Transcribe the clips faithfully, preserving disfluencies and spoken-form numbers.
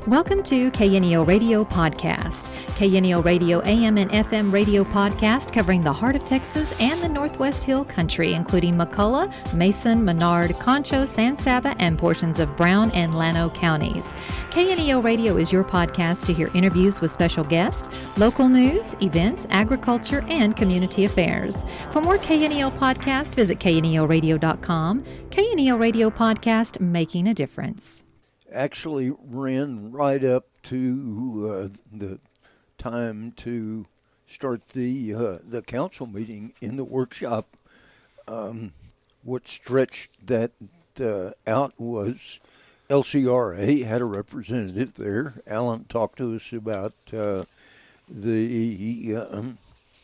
Welcome to K N E O Radio Podcast. K N E O Radio A M and F M radio podcast covering the heart of Texas and the Northwest Hill Country, including McCullough, Mason, Menard, Concho, San Saba, and portions of Brown and Llano counties. K N E O Radio is your podcast to hear interviews with special guests, local news, events, agriculture, and community affairs. For more K N E O podcast, visit K N E O radio dot com. K N E O Radio Podcast, making a difference. Actually ran right up to uh, the time to start the uh, the council meeting in the workshop. Um, what stretched that uh, out was L C R A had a representative there. Alan talked to us about uh, the um,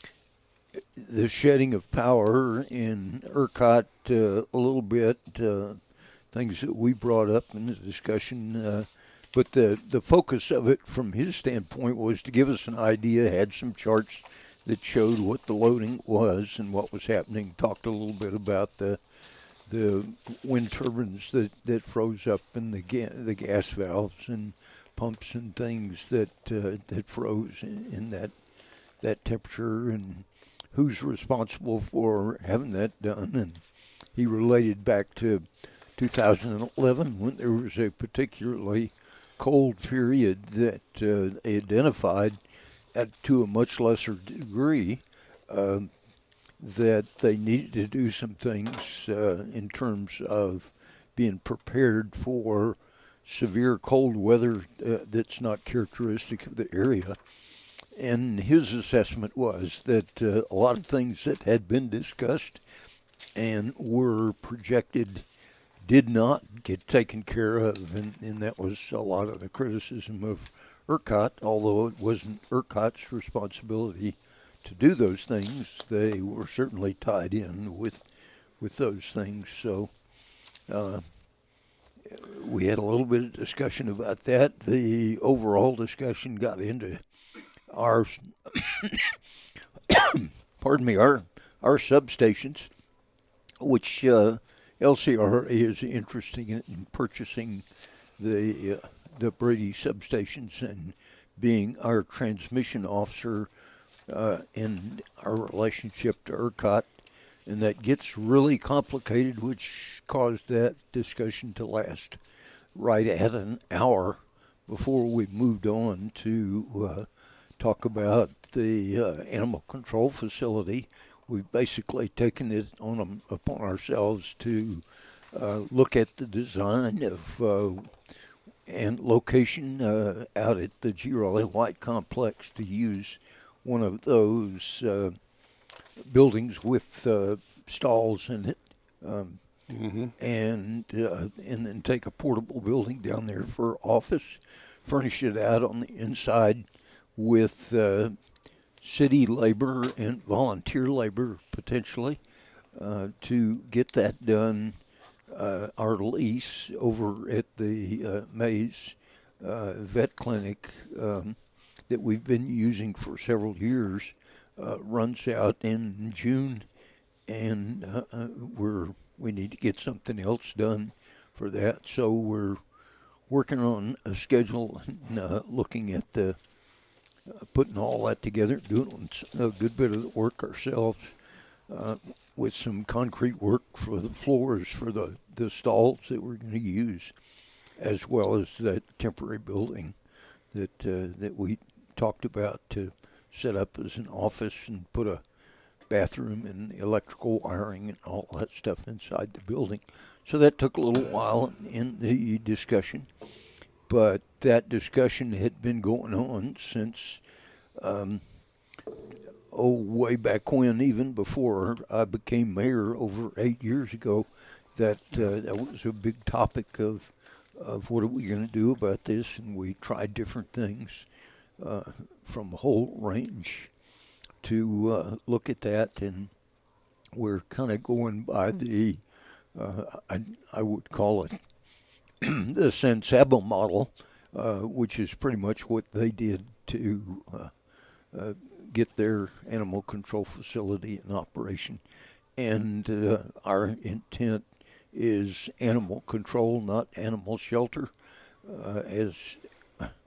the shedding of power in ERCOT uh, a little bit. Uh, things that we brought up in the discussion, uh, but the, the focus of it from his standpoint was to give us an idea, had some charts that showed what the loading was and what was happening, talked a little bit about the the wind turbines that, that froze up and the, ga- the gas valves and pumps and things that uh, that froze in, in that that temperature and who's responsible for having that done. And he related back to two thousand eleven, when there was a particularly cold period that uh, they identified at, to a much lesser degree, uh, that they needed to do some things uh, in terms of being prepared for severe cold weather uh, that's not characteristic of the area. And his assessment was that uh, a lot of things that had been discussed and were projected did not get taken care of, and, and that was a lot of the criticism of ERCOT, although it wasn't ERCOT's responsibility to do those things. They were certainly tied in with with those things. So uh, we had a little bit of discussion about that. The overall discussion got into our, pardon me, our, our substations, which uh, L C R A is interested in purchasing the uh, the Brady substations and being our transmission officer uh, in our relationship to ERCOT, and that gets really complicated, which caused that discussion to last right at an hour before we moved on to uh, talk about the uh, animal control facility. We've basically taken it on um, upon ourselves to uh, look at the design of uh, and location uh, out at the G. Raleigh White Complex to use one of those uh, buildings with uh, stalls in it, um, mm-hmm. and uh, and then take a portable building down there for office, furnish it out on the inside with Uh, city labor and volunteer labor potentially uh, to get that done. Uh, our lease over at the uh, Mays uh, Vet Clinic um, that we've been using for several years uh, runs out in June, and uh, we're we need to get something else done for that. So we're working on a schedule and uh, looking at the Uh, putting all that together, doing a good bit of the work ourselves uh, with some concrete work for the floors for the, the stalls that we're going to use, as well as that temporary building that uh, that we talked about to set up as an office and put a bathroom and electrical wiring and all that stuff inside the building. So that took a little while in the discussion. But that discussion had been going on since, um, oh, way back when, even before I became mayor over eight years ago, that uh, that was a big topic of, of what are we going to do about this, and we tried different things uh, from a whole range to uh, look at that, and we're kind of going by the, uh, I, I would call it, the San Saba model, uh, which is pretty much what they did to uh, uh, get their animal control facility in operation. And uh, our intent is animal control, not animal shelter, uh, as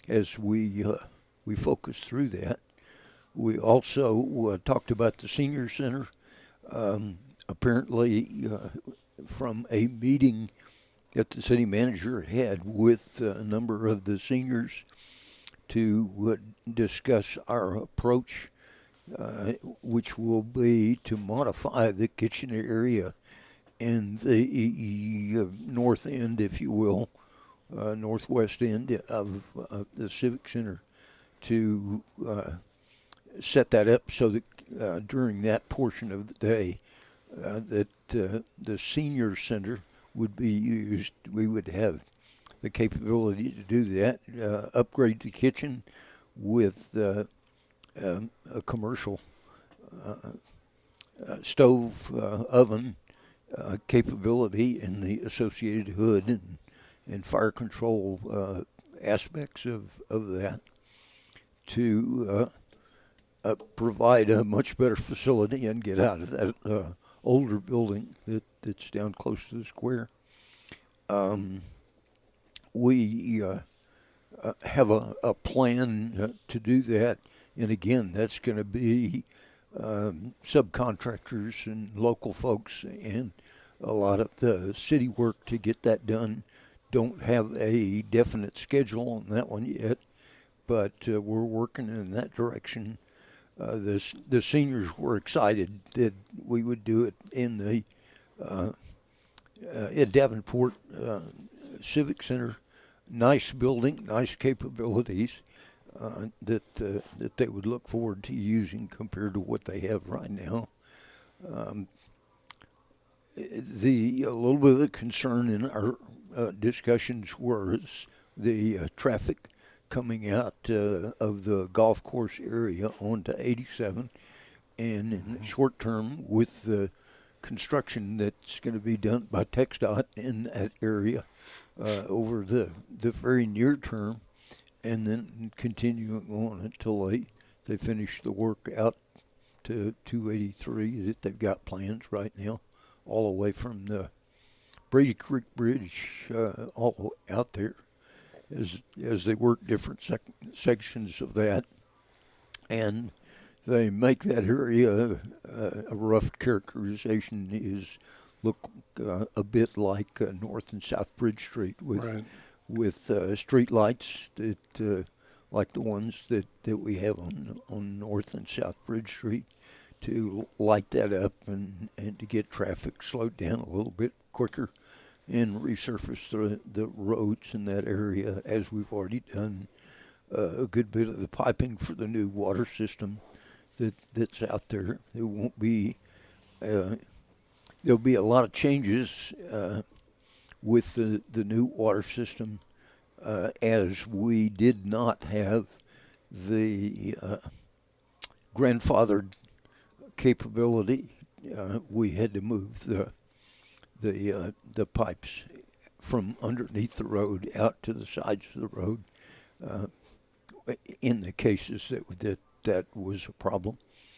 as we uh, we focus through that. We also uh, talked about the senior center. Um, apparently, uh, from a meeting that the city manager had with uh, a number of the seniors to uh, discuss our approach, uh, which will be to modify the kitchen area in the uh, north end, if you will, uh, northwest end of uh, the Civic Center, to uh, set that up so that uh, during that portion of the day uh, that uh, the senior center would be used. We would have the capability to do that, uh, upgrade the kitchen with uh, um, a commercial uh, uh, stove uh, oven uh, capability and the associated hood and, and fire control uh, aspects of, of that to uh, uh, provide a much better facility and get out of that uh, older building that, that's down close to the square. Um, we uh, uh, have a, a plan uh, to do that, and again, that's going to be um, subcontractors and local folks, and a lot of the city work to get that done. Don't have a definite schedule on that one yet, but uh, we're working in that direction. Uh, the, the seniors were excited that we would do it in the uh, uh, at Davenport uh, Civic Center. Nice building, nice capabilities uh, that uh, that they would look forward to using compared to what they have right now. Um, the a little bit of the concern in our uh, discussions was the uh, traffic coming out uh, of the golf course area onto eighty-seven, and in the short term with the construction that's going to be done by TxDOT in that area uh, over the, the very near term, and then continuing on until they, they finish the work out to two eighty-three that they've got plans right now, all the way from the Brady Creek Bridge uh, all out there, as as they work different sec- sections of that, and they make that area uh, a rough characterization is look uh, a bit like uh, North and South Bridge Street with right. with uh, street lights that uh, like the ones that, that we have on on North and South Bridge Street to light that up and, and to get traffic slowed down a little bit quicker and resurface the, the roads in that area, as we've already done uh, a good bit of the piping for the new water system that that's out there. There won't be, uh, there'll be a lot of changes uh, with the, the new water system uh, as we did not have the uh, grandfathered capability. Uh, we had to move the the uh, the pipes from underneath the road out to the sides of the road uh, in the cases that that, that was a problem.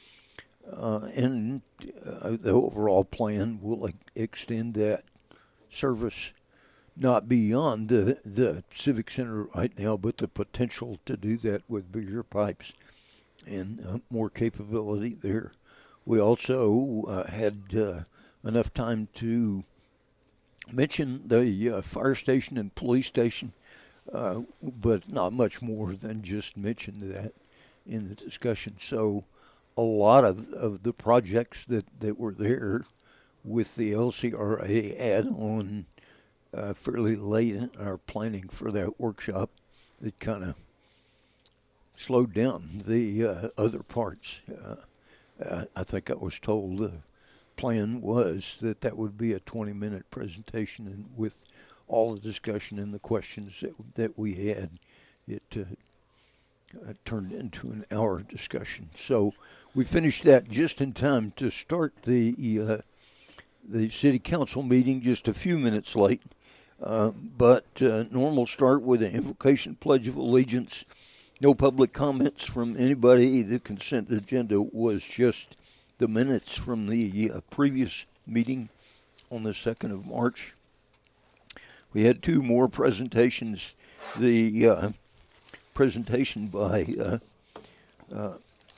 Uh, and uh, the overall plan will e- extend that service not beyond the, the Civic Center right now, but the potential to do that with bigger pipes and uh, more capability there. We also uh, had uh, enough time to mention the uh, fire station and police station, uh, but not much more than just mention that in the discussion. So a lot of, of the projects that, that were there with the L C R A add-on uh, fairly late in our planning for that workshop, it kind of slowed down the uh, other parts. Uh, uh, I think I was told the plan was that that would be a twenty-minute presentation, and with all the discussion and the questions that, that we had, it uh, uh, turned into an hour discussion. So we finished that just in time to start the uh, the city council meeting just a few minutes late. Uh, but uh, normal start with an invocation, pledge of allegiance. No public comments from anybody. The consent agenda was just the minutes from the uh, previous meeting on the second of March. We had two more presentations. The uh, presentation by uh, uh,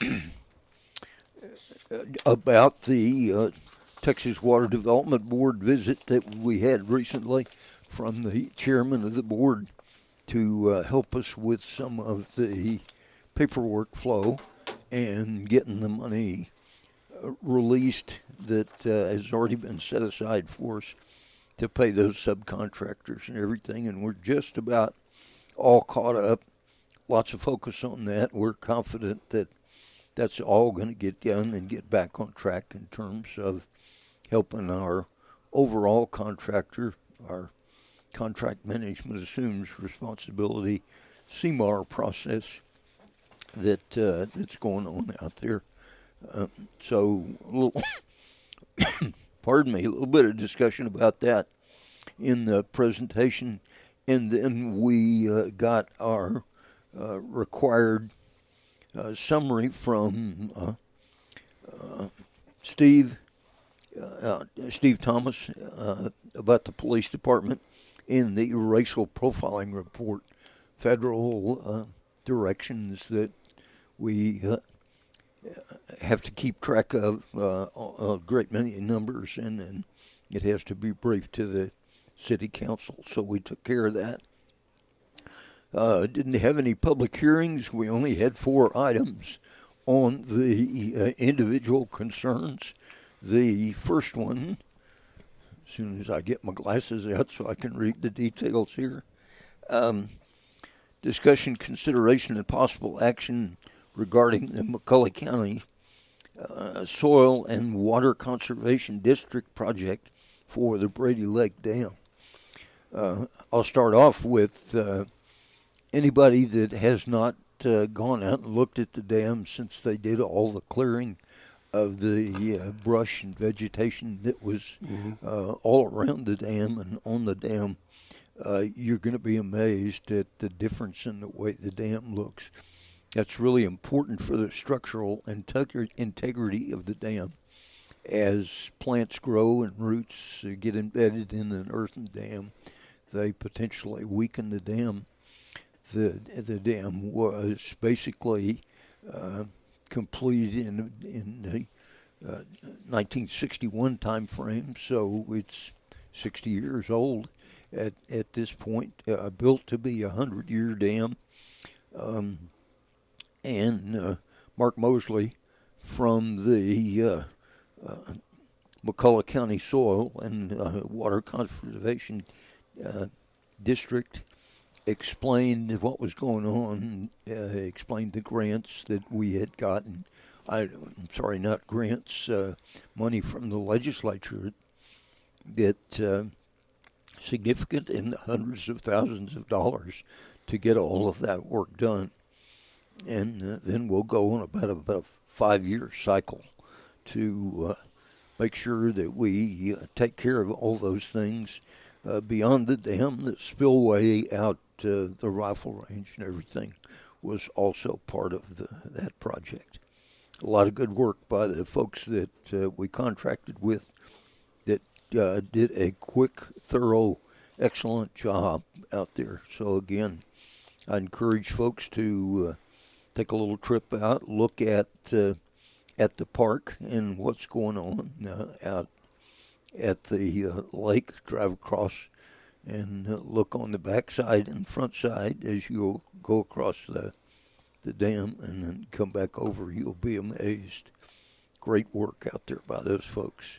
about the uh, Texas Water Development Board visit that we had recently from the chairman of the board to uh, help us with some of the paperwork flow and getting the money uh, released that uh, has already been set aside for us to pay those subcontractors and everything. And we're just about all caught up. Lots of focus on that. We're confident that that's all going to get done and get back on track in terms of helping our overall contractor. Our contract management assumes responsibility, C M A R process that uh, that's going on out there. Uh, so, a little, pardon me, a little bit of discussion about that in the presentation, and then we uh, got our uh, required uh, summary from uh, uh, Steve uh, Steve Thomas uh, about the police department in the racial profiling report, federal uh, directions that we uh, have to keep track of uh, a great many numbers, and then it has to be briefed to the city council. So we took care of that. Uh, didn't have any public hearings. We only had four items on the uh, individual concerns. The first one, as soon as I get my glasses out so I can read the details here, um, discussion, consideration, and possible action regarding the McCulloch County uh, Soil and Water Conservation District project for the Brady Lake Dam. Uh, I'll start off with uh, anybody that has not uh, gone out and looked at the dam since they did all the clearing of the uh, brush and vegetation that was mm-hmm. uh, all around the dam and on the dam. Uh, you're going to be amazed at the difference in the way the dam looks. That's really important for the structural integ- integrity of the dam. As plants grow and roots uh, get embedded in an earthen dam, they potentially weaken the dam. The the dam was basically uh, completed in in the uh, nineteen sixty-one time frame, so it's sixty years old at at this point. Uh, built to be a hundred-year dam, um, and uh, Mark Mosley from the uh, uh, McCulloch County Soil and uh, Water Conservation uh, District explained what was going on, uh, explained the grants that we had gotten. I, I'm sorry, not grants, uh, money from the legislature that uh, significant in the hundreds of thousands of dollars to get all of that work done. And uh, then we'll go on about a, about a five-year cycle to uh, make sure that we uh, take care of all those things uh, beyond the dam. The spillway out uh, the rifle range and everything was also part of the, that project. A lot of good work by the folks that uh, we contracted with that uh, did a quick, thorough, excellent job out there. So again, I encourage folks to uh, take a little trip out, look at uh, at the park and what's going on uh, out at the uh, lake, drive across and uh, look on the backside and front side as you go across the the dam and then come back over. You'll be amazed. Great work out there by those folks.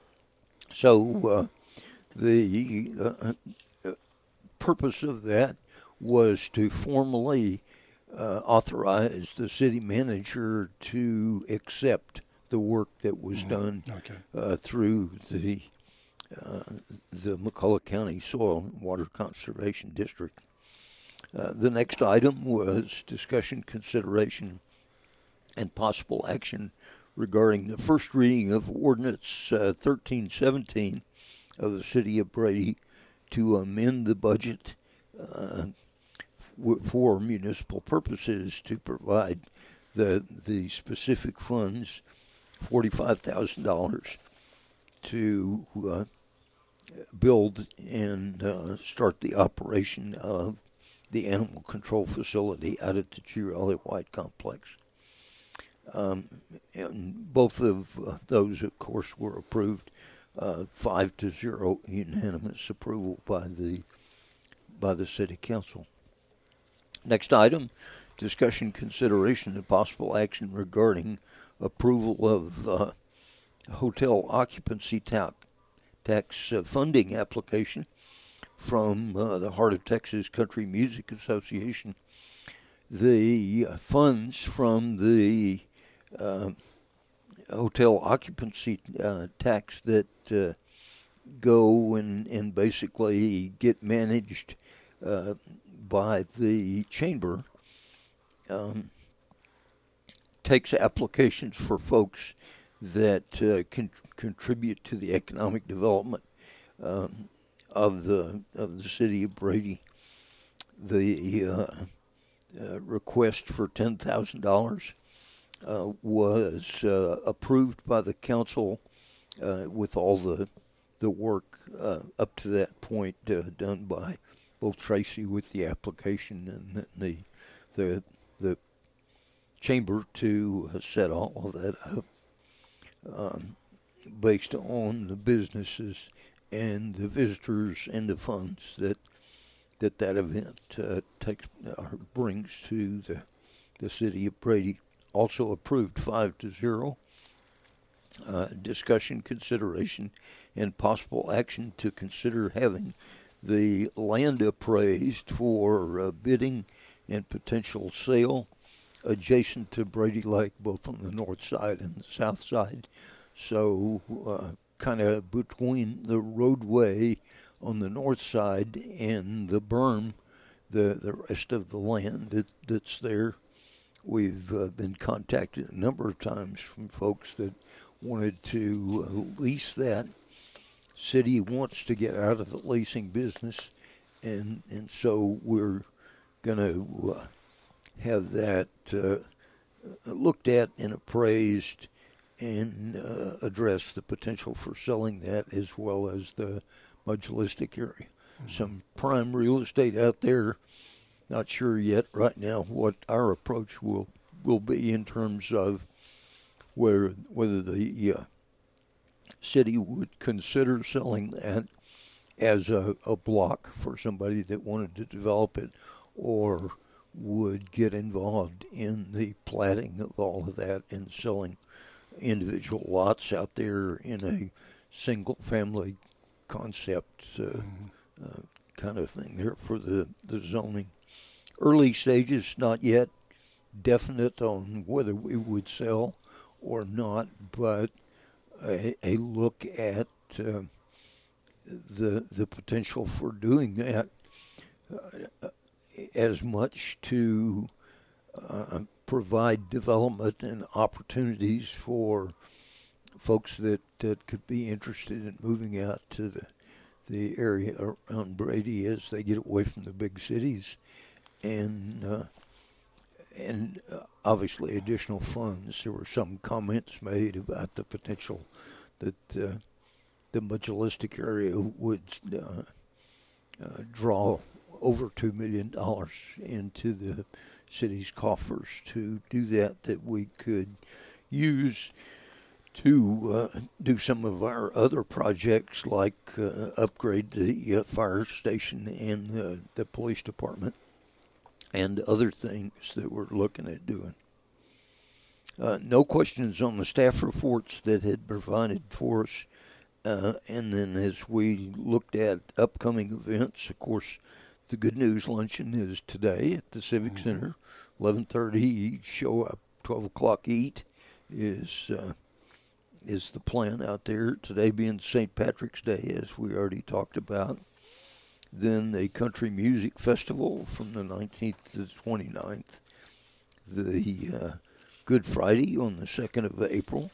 So uh, the uh, uh, purpose of that was to formally uh, authorize the city manager to accept the work that was mm-hmm. done okay. uh, through the uh, the McCulloch County Soil and Water Conservation District. Uh, the next item was discussion, consideration, and possible action regarding the first reading of Ordinance uh, thirteen seventeen of the City of Brady to amend the budget uh, w- for municipal purposes to provide the the specific funds, forty-five thousand dollars, to uh, build and uh, start the operation of the animal control facility out at the G. Raleigh White Complex. Um, and both of uh, those, of course, were approved uh, five to zero, unanimous approval by the by the City Council. Next item, discussion, consideration, and possible action regarding approval of uh, hotel occupancy tax, tax uh, funding application from uh, the Heart of Texas Country Music Association. The uh, funds from the uh, hotel occupancy uh, tax that uh, go and, and basically get managed uh, by the chamber um, takes applications for folks that uh, con- contribute to the economic development um, of the of the city of Brady. The uh, uh, request for ten thousand dollars uh, was uh, approved by the council uh, with all the the work uh, up to that point uh, done by both Tracy with the application and the the the chamber to uh, set all of that up um, based on the businesses and the visitors and the funds that that that event uh, takes or brings to the the city of Brady. Also approved five to zero. Uh, discussion, consideration, and possible action to consider having the land appraised for uh, bidding and potential sale adjacent to Brady Lake, both on the north side and the south side. So uh, kind of between the roadway on the north side and the berm, the, the rest of the land that, that's there. We've uh, been contacted a number of times from folks that wanted to uh, lease that. City wants to get out of the leasing business, and and so we're going to uh, have that uh, looked at and appraised and uh, address the potential for selling that as well as the Mugilistic area. Mm-hmm. Some prime real estate out there. Not sure yet right now what our approach will, will be in terms of where whether the uh, city would consider selling that as a, a block for somebody that wanted to develop it, or would get involved in the platting of all of that and selling individual lots out there in a single-family concept uh, mm-hmm. uh, kind of thing there for the, the zoning. Early stages, not yet definite on whether we would sell or not, but a, a look at uh, the the potential for doing that uh, as much to uh, provide development and opportunities for folks that, that could be interested in moving out to the the area around Brady as they get away from the big cities, and uh, and uh, obviously additional funds. There were some comments made about the potential that uh, the Mugilistic area would uh, uh, draw over two million dollars into the city's coffers to do that, that we could use to uh, do some of our other projects, like uh, upgrade the uh, fire station and uh, the police department and other things that we're looking at doing. Uh, no questions on the staff reports that had provided for us. Uh, and then as we looked at upcoming events, of course, the Good News Luncheon is today at the Civic mm-hmm. Center, eleven thirty, show up, twelve o'clock eat is uh, is the plan out there. Today being Saint Patrick's Day, as we already talked about. Then the Country Music Festival from the nineteenth to the twenty-ninth. The uh, Good Friday on the second of April,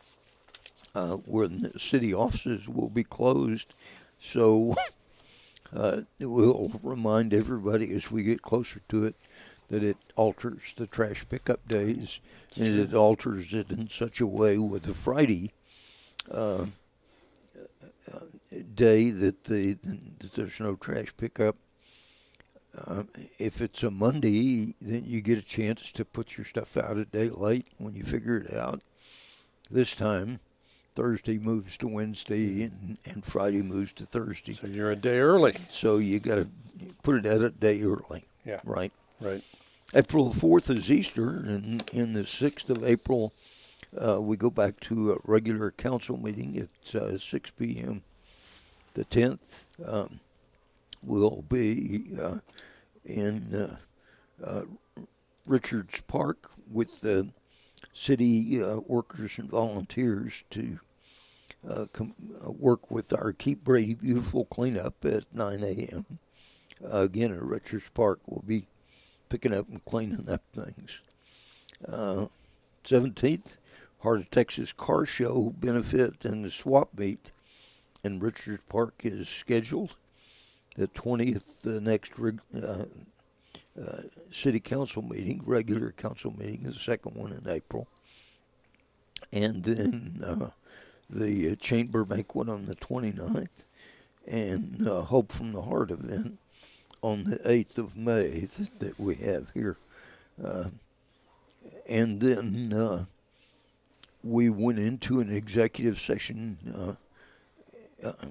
uh, where the city offices will be closed. So uh, we'll remind everybody as we get closer to it that it alters the trash pickup days, and it alters it in such a way with the Friday uh, day that, the, that there's no trash pickup. uh, if it's a Monday, then you get a chance to put your stuff out a day late when you figure it out. This time, Thursday moves to Wednesday, and, and Friday moves to Thursday. So you're a day early. So you got to put it out a day early. Yeah. Right. Right. April fourth is Easter, and in the sixth of April, uh, we go back to a regular council meeting at uh, six p.m. The tenth um, will be uh, in uh, uh, Richards Park with the city uh, workers and volunteers to uh, com- uh, work with our Keep Brady Beautiful cleanup at nine a.m. Uh, again, at Richards Park, we'll be picking up and cleaning up things. Uh, seventeenth, Heart of Texas Car Show benefit and the swap meet in Richards Park is scheduled. The twentieth, the next uh, uh, city council meeting, regular council meeting, is the second one in April. And then uh, the uh, chamber banquet on the twenty-ninth, and uh, Hope from the Heart event on the eighth of May that, that we have here. Uh, and then uh, we went into an executive session uh, uh,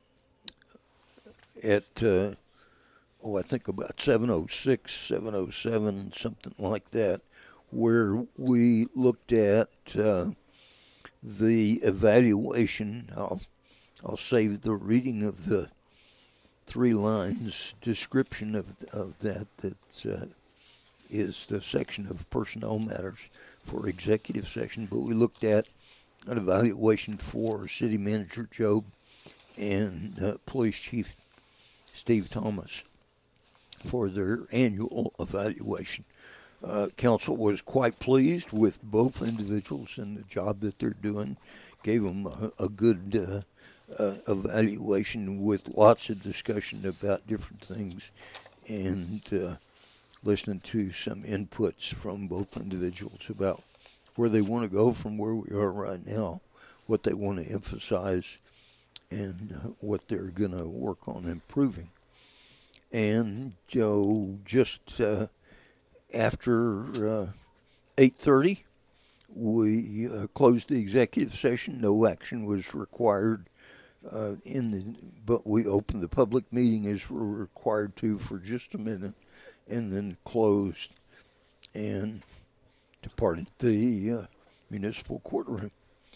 at, uh, oh, I think about seven oh six, seven oh seven, something like that, where we looked at uh, the evaluation. I'll, I'll save the reading of the three lines description of of that that uh, is the section of personnel matters for executive session. But we looked at an evaluation for City Manager Job and uh, Police Chief Steve Thomas for their annual evaluation. Uh, council was quite pleased with both individuals and the job that they're doing. Gave them a, a good uh, Uh, evaluation with lots of discussion about different things, and uh, listening to some inputs from both individuals about where they want to go from where we are right now, what they want to emphasize, and uh, what they're going to work on improving. And uh, just uh, after uh, eight thirty, we uh, closed the executive session. No action was required. Uh, in the, but we opened the public meeting as we're required to for just a minute, and then closed and departed the uh, municipal courtroom.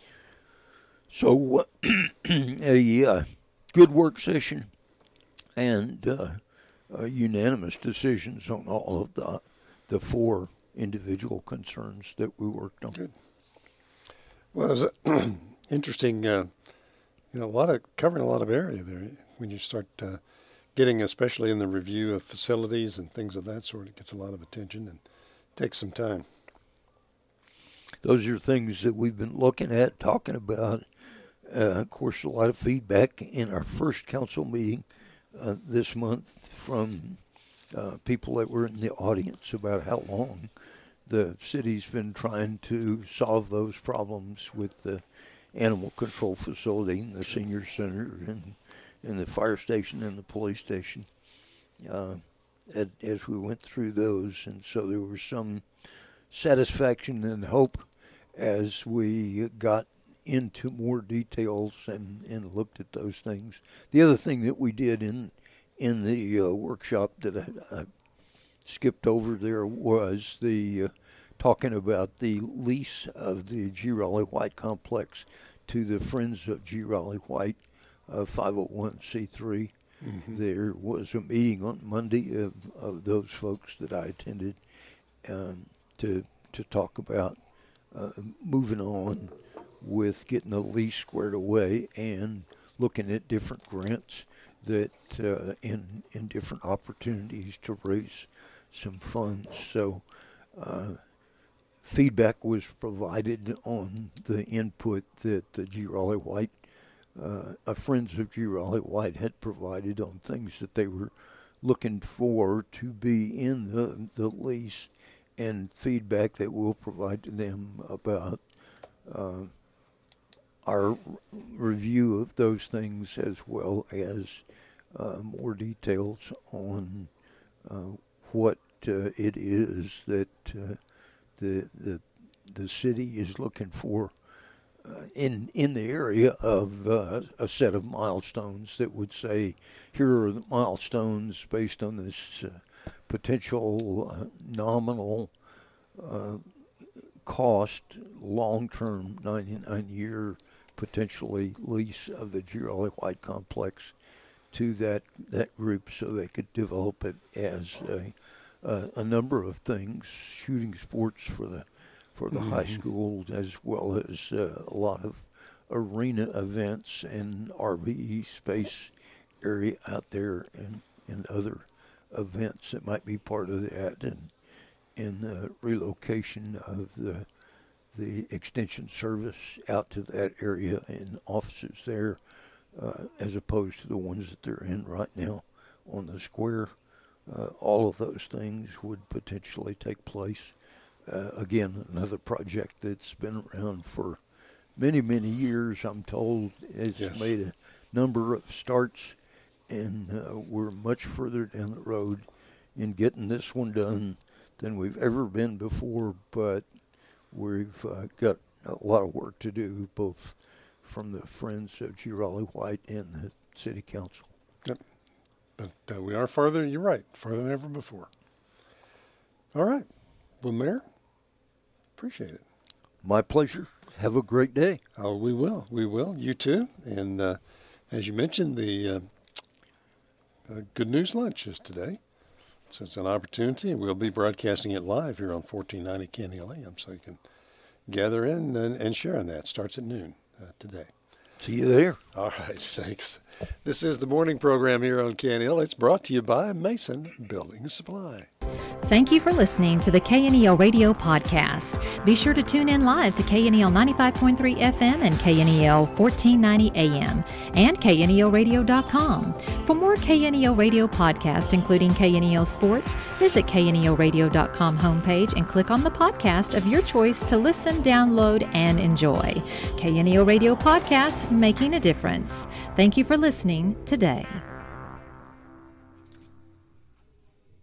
So uh, a uh, good work session and uh, uh, unanimous decisions on all of the the four individual concerns that we worked on. Good. Well, it was interesting. Uh, You know, a lot of covering a lot of area there. When you start uh, getting, especially in the review of facilities and things of that sort, it gets a lot of attention and takes some time. Those are things that we've been looking at, talking about. Uh, of course, a lot of feedback in our first council meeting uh, this month from uh, people that were in the audience about how long the city's been trying to solve those problems with the animal control facility, and the senior center, and, and the fire station and the police station uh, at, as we went through those. And so there was some satisfaction and hope as we got into more details and, and looked at those things. The other thing that we did in in the uh, workshop that I, I skipped over there was the uh, talking about the lease of the G. Raleigh White complex to the Friends of G. Raleigh White, uh, five oh one c three. Mm-hmm. There was a meeting on Monday of, of those folks that I attended um, to to talk about uh, moving on with getting the lease squared away and looking at different grants that uh, in in different opportunities to raise some funds. So uh, feedback was provided on the input that the G. Raleigh White, uh, a Friends of G. Raleigh White had provided on things that they were looking for to be in the, the lease, and feedback that we'll provide to them about uh, our review of those things, as well as uh, more details on uh, what uh, it is that uh, the the the city is looking for uh, in in the area of uh, a set of milestones that would say, here are the milestones based on this uh, potential uh, nominal uh, cost, long-term ninety-nine year potentially lease of the G. Raleigh White complex to that that group, so they could develop it as a uh, a number of things, shooting sports for the for the mm-hmm. high schools, as well as uh, a lot of arena events and R V space area out there, and, and other events that might be part of that, and in the relocation of the the extension service out to that area and offices there, uh, as opposed to the ones that they're in right now on the square. Uh, all of those things would potentially take place. Uh, again, another project that's been around for many, many years, I'm told. It's yes. made a number of starts, and uh, we're much further down the road in getting this one done than we've ever been before, but we've uh, got a lot of work to do, both from the Friends of G. Raleigh White and the City Council. Yep. But uh, we are farther, you're right, farther than ever before. All right. Well, Mayor, appreciate it. My pleasure. Have a great day. Oh, we will. We will. You too. And uh, as you mentioned, the uh, uh, Good News Lunch is today. So it's an opportunity, and we'll be broadcasting it live here on fourteen ninety K N E L A M, so you can gather in and, and share on that. Starts at noon uh, today. See you there. All right, thanks. This is the morning program here on K N E L. It's brought to you by Mason Building Supply. Thank you for listening to the K N E L Radio Podcast. Be sure to tune in live to K N E L ninety-five point three F M and K N E L fourteen ninety A M and K N E L radio dot com. For more K N E L Radio Podcast, including K N E L Sports, visit K N E L radio dot com homepage and click on the podcast of your choice to listen, download, and enjoy. K N E L Radio Podcast, making a difference. Thank you for listening today.